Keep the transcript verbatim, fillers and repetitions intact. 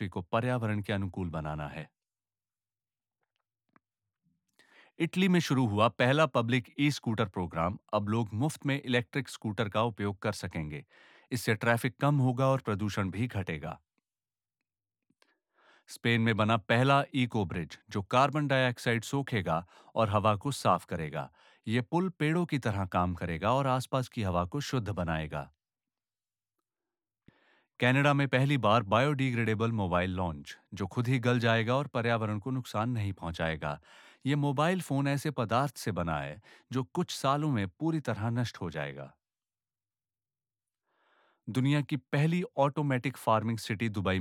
Industry को पर्यावरण के अनुकूल बनाना है। इटली में शुरू हुआ पहला पब्लिक ई स्कूटर प्रोग्राम, अब लोग मुफ्त में इलेक्ट्रिक स्कूटर का उपयोग कर सकेंगे। इससे ट्रैफिक कम होगा और प्रदूषण भी घटेगा। स्पेन में बना पहला इको ब्रिज, जो कार्बन डाइऑक्साइड सोखेगा और हवा को साफ करेगा। यह पुल पेड़ों की तरह काम करेगा और आसपास की हवा को शुद्ध बनाएगा। कनाडा में पहली बार बायोडिग्रेडेबल मोबाइल लॉन्च, जो खुद ही गल जाएगा और पर्यावरण को नुकसान नहीं पहुंचाएगा। यह मोबाइल फोन ऐसे पदार्थ से बना है जो कुछ सालों में पूरी तरह नष्ट हो जाएगा। दुनिया की पहली ऑटोमेटिक फार्मिंग सिटी दुबई